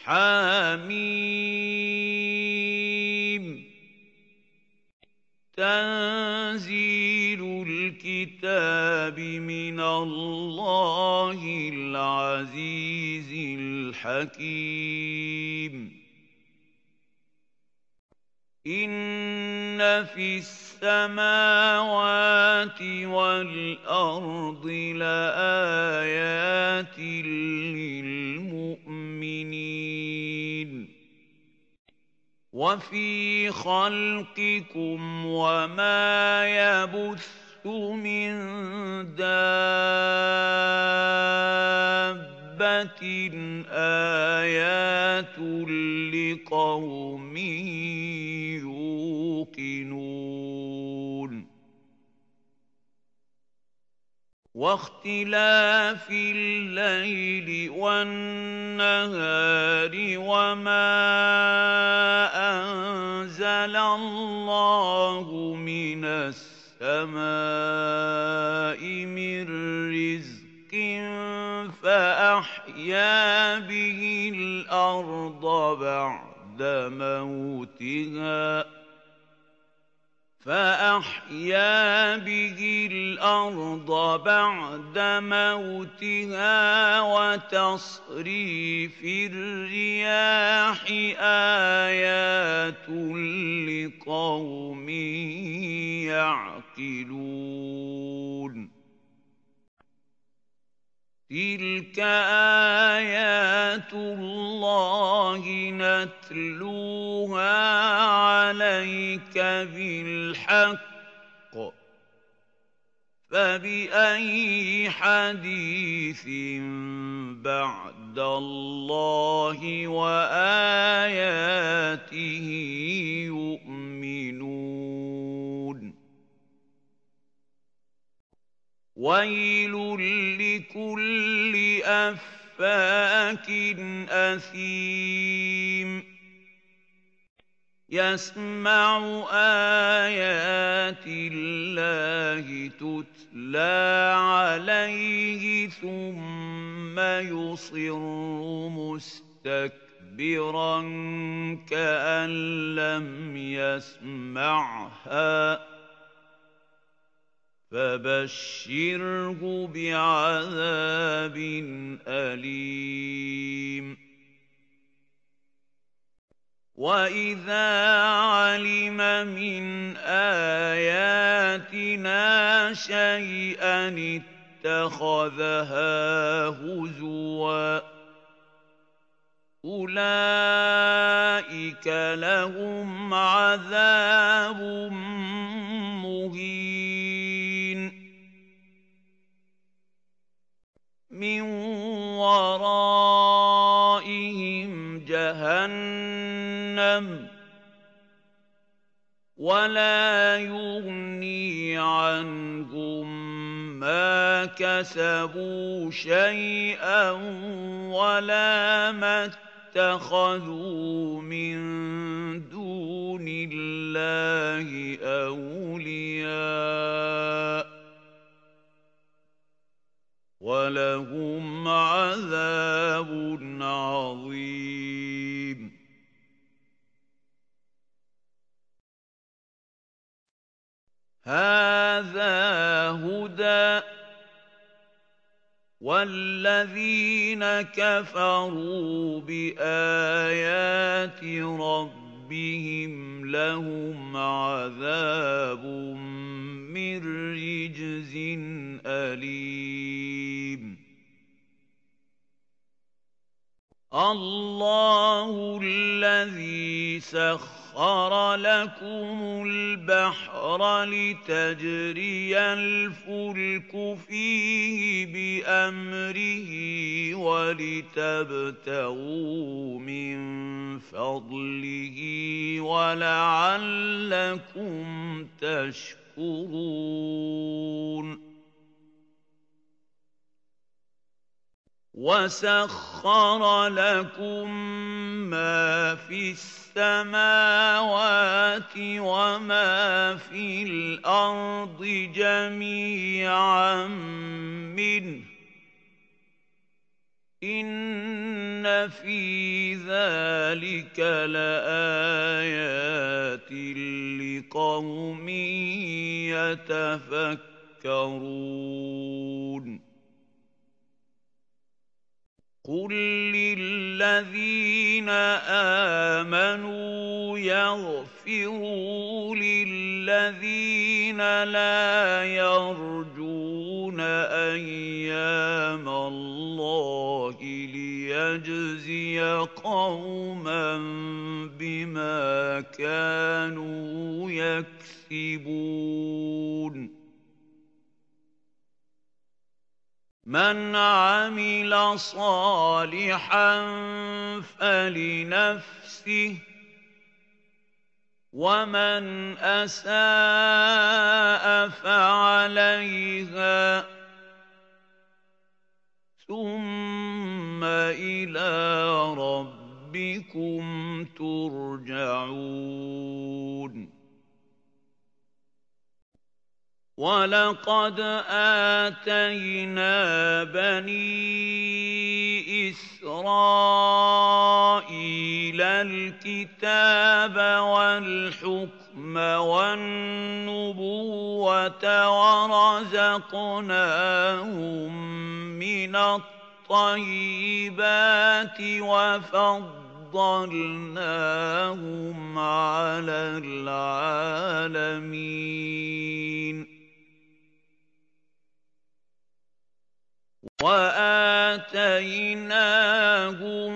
حم تنزيل الكتاب من الله العزيز الحكيم إن في السماوات والأرض لآيات للمؤمنين وفي خلقكم وما يبث من دابة آيات لقوم يوقنون واختلاف الليل والنهار وما أنزل الله من السماء من رزق فأحيا به الأرض بعد موتها وتصريف الرياح آيات لقوم يعقلون تلك آيات الله نتلوها عليك بالحق فبأي حديث بعد الله وآياته يؤمنون ويل لكل أفاك أثيم يسمع آيات الله تتلى عليه ثم يصر مستكبرا كأن لم يسمعها فبشره بعذاب أليم وإذا علم من آياتنا شيئا اتخذها هزوا أولئك لهم عذاب مهين من ورائهم جهنم ولا يغني عنهم ما كسبوا شيئا ولا ما اتخذوا من دون الله أولياء ولهم عذاب عظيم هذا هدى والذين كفروا بآيات ربهم لهم عذاب من رجز أليم الله الذي سخر لكم البحر لتجري الفلك فيه بأمره ولتبتغوا من فضله ولعلكم تشكرون وسخر لكم ما في السماوات وما في الأرض جميعا منه إِنَّ فِي ذَلِكَ لَآيَاتٍ لِقَوْمٍ يَتَفَكَّرُونَ قُل لِّلَّذِينَ آمَنُوا يَغْفِرُوا لِلَّذِينَ لَا يَرْجُونَ أَيَّامَ اللَّهِ لِيَجْزِيَ قَوْمًا بِمَا كَانُوا يَكْسِبُونَ مَنْ عَمِلَ صَالِحًا فَلِنَفْسِهِ وَمَنْ أَسَاءَ فَعَلَيْهَا ثُمَّ إِلَىٰ رَبِّكُمْ تُرْجَعُونَ وَلَقَدْ آتَيْنَا بَنِي إِسْرَائِيلَ الْكِتَابَ وَالْحُكْمَ وَالنُّبُوَّةَ وَرَزَقْنَاهُم مِّنَ الطَّيِّبَاتِ وَفَضَّلْنَاهُمْ عَلَى الْعَالَمِينَ وَآتَيْنَاهُم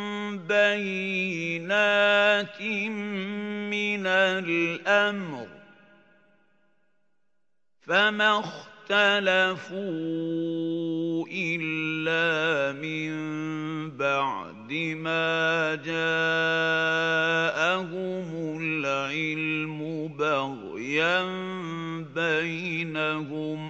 بَيِّنَاتٍ مِّنَ الْأَمْرِ فَمَا اخْتَلَفُوا إِلَّا مِن بَعْدِ مَا جَاءَهُمُ الْعِلْمُ بَغْيًا بَيْنَهُمْ ۚ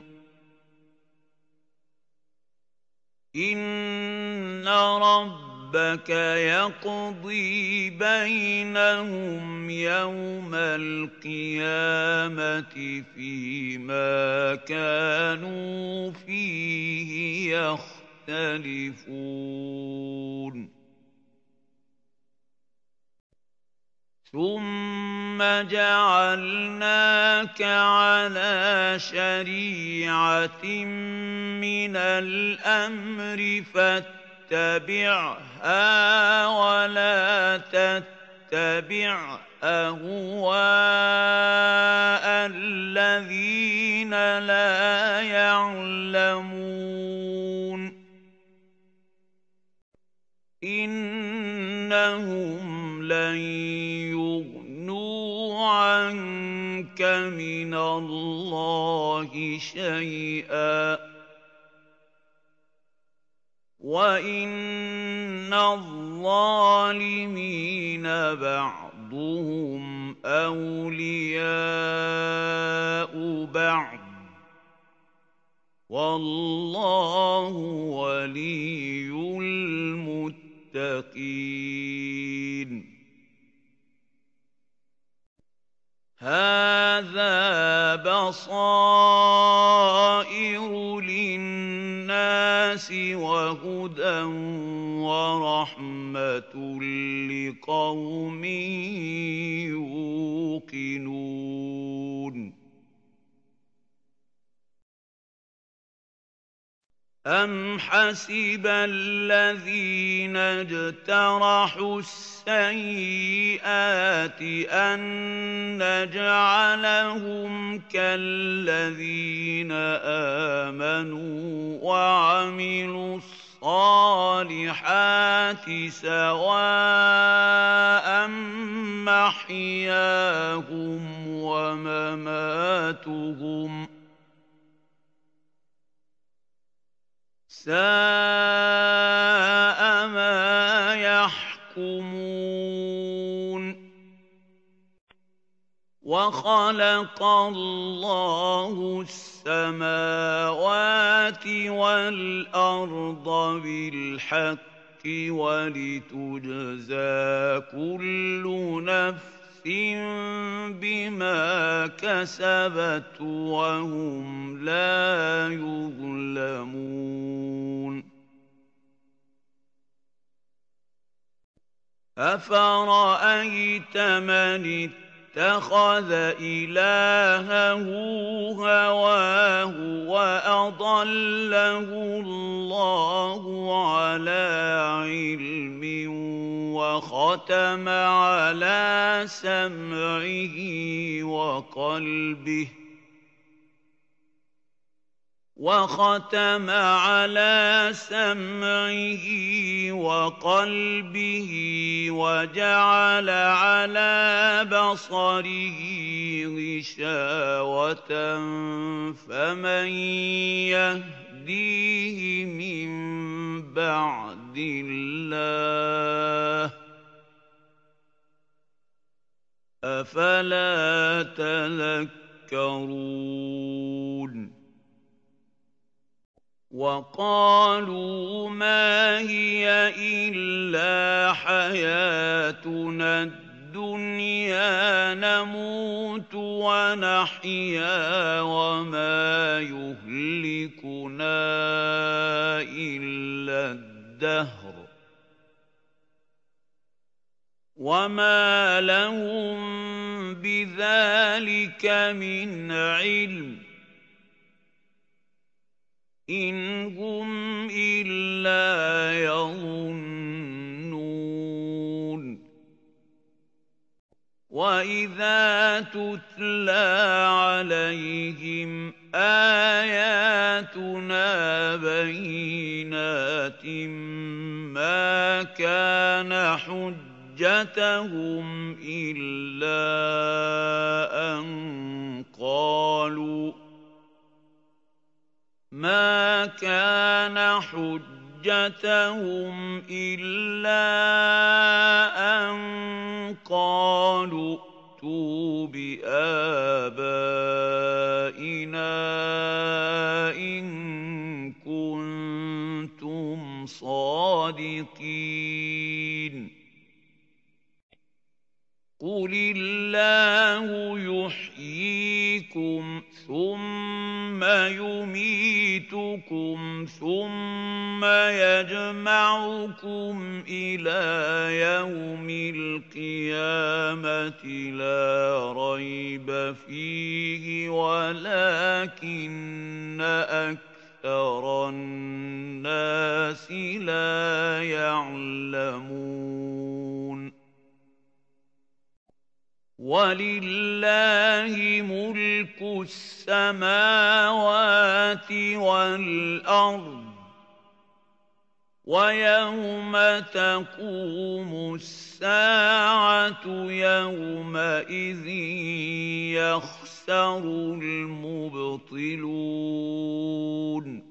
إِنَّ رَبَّكَ يَقْضِي بَيْنَهُمْ يَوْمَ الْقِيَامَةِ فِيمَا كَانُوا فِيهِ يَخْتَلِفُونَ ثُمَّ جَعَلْنَاكَ عَلَىٰ شَرِيعَةٍ مِّنَ الْأَمْرِ فَاتَّبِعْهَا وَلَا تَتَّبِعْ أَهْوَاءَ الَّذِينَ لَا يَعْلَمُونَ إِنَّهُمْ لَن يُغْنُوا عَنكَ مِنَ اللَّهِ شَيْئًا وَإِنَّ الظَّالِمِينَ بَعْضُهُمْ أَوْلِيَاءُ بَعْضٍ وَاللَّهُ وَلِيُّ الْمُتَّقِينَ هَٰذَا بَصَائِرُ لِلنَّاسِ وَهُدًى وَرَحْمَةٌ لِّقَوْمٍ يُوقِنُونَ أَمْ حَسِبَ الَّذِينَ اجْتَرَحُوا السَّيِّئَاتِ أَن نَّجْعَلَهُمْ كَالَّذِينَ آمَنُوا وَعَمِلُوا الصَّالِحَاتِ سَوَاءً مَّحْيَاهُمْ وَمَمَاتُهُمْ ۚ سَاءَ مَا يَحْكُمُونَ وَخَلَقَ اللَّهُ السَّمَاوَاتِ وَالْأَرْضَ بِالْحَقِّ وَلِتُجْزَىٰ كُلُّ نَفْسٍ بِمَا كَسَبَتْ وَهُمْ لَا يُظْلَمُونَ أفرأيت من اتخذ إلهه هواه وأضله الله على علم وختم على سمعه وقلبه وجعل على بصره غشاوة فمن يهديه من بعد الله أفلا تذكرون وقالوا ما هي إلا حياتنا الدنيا نموت ونحيا وما يهلكنا إلا الدهر وما لهم بذلك من علم إن هم إلا يظنون وإذا تتلى عليهم آياتنا بينات ما كان حجتهم إلا أن قالوا ائتوا بآبائنا إن كنتم صادقين قل الله يحييكم ثم يميتكم ثم يجمعكم إلى يوم القيامة لا ريب فيه ولكن أكثر الناس لا يعلمون ولله ملك السماوات والأرض ويوم تقوم الساعة يومئذ يخسر المبطلون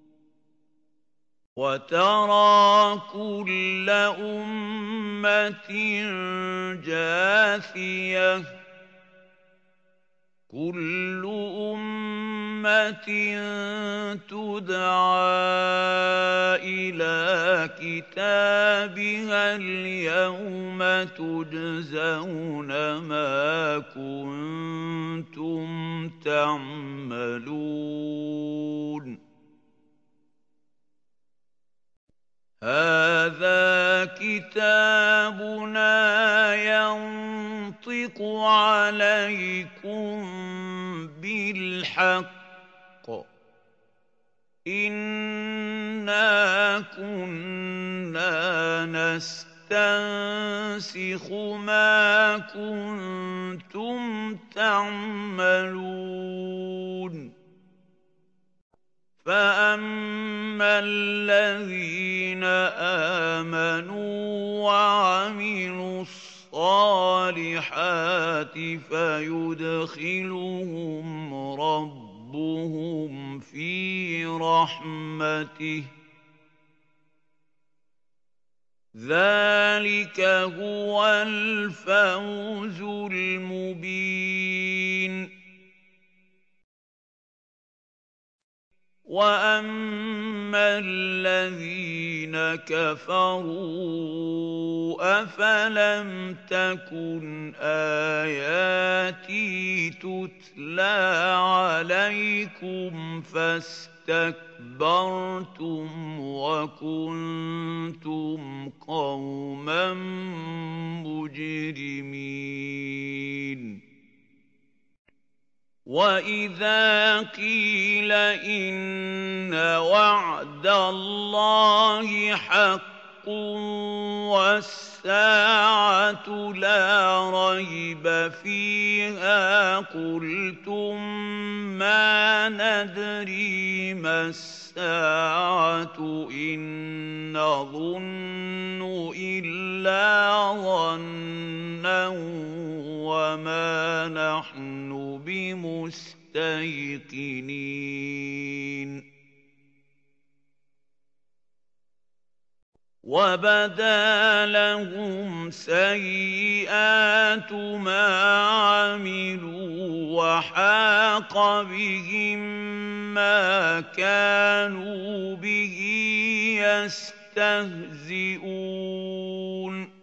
وترى كل أمة جاثية كل أمة تدعى إلى كتابها اليوم تجزون ما كنتم تعملون هذا كتابنا ينطق عليكم بالحق إنا كنا نستنسخ ما كنتم تعملون فأما الذين آمنوا وعملوا الصالحات فيدخلهم ربهم في رحمته ذلك هو الفوز المبين وأما الذين كفروا أفلم تكن آياتي تتلى عليكم فاستكبرتم وكنتم قوما مجرمين وَإِذَا قِيلَ إِنَّ وَعْدَ اللَّهِ حَقٌّ وَالسَّاعَةُ لَا رَيْبَ فِيهَا قُلْتُم مَّا نَدْرِي مَا السَّاعَةُ إِن نَّظُنُّ إِلَّا ظَنًّا وَمَا نَحْنُ بِمُسْتَيْقِنِينَ وَبَدَا لَهُمْ سَيِّئَاتُ مَا عَمِلُوا وَحَاقَ بِهِم مَّا كَانُوا بِهِ يَسْتَهْزِئُونَ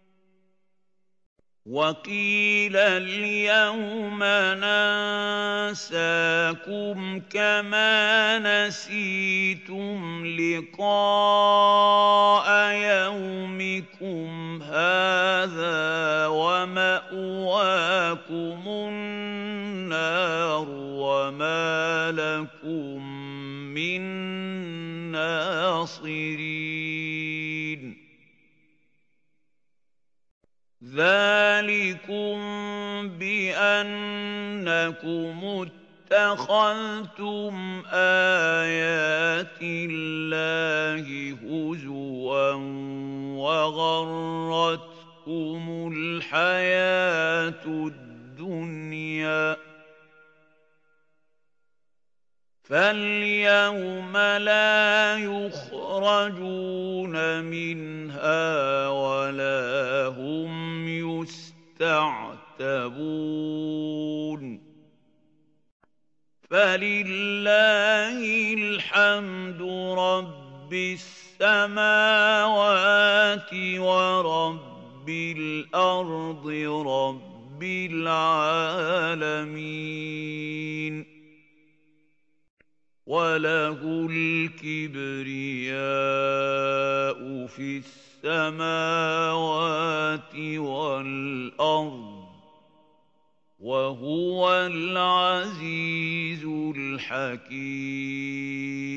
وَقِيلَ الْيَوْمَ نَنسَاكُمْ كَمَا نَسِيتُمْ لِقَاءَ يَوْمِكُمْ هَٰذَا وَمَأْوَاكُمُ النَّارُ وَمَا لَكُم مِّن نَّاصِرِينَ ذَٰلِكُم بِأَنَّكُمُ اتَّخَذْتُمْ آيَاتِ اللَّهِ هُزُوًا وَغَرَّتْكُمُ الْحَيَاةُ الدُّنْيَا فَالْيَوْمَ لَا يُخْرَجُونَ مِنْهَا وَلَا هُمْ يُسْتَعْتَبُونَ فَلِلَّهِ الْحَمْدُ رَبِّ السَّمَاوَاتِ وَرَبِّ الْأَرْضِ رَبِّ الْعَالَمِينَ وَلَهُ الْكِبْرِيَاءُ فِي السَّمَاوَاتِ وَالْأَرْضِ وَهُوَ الْعَزِيزُ الْحَكِيمُ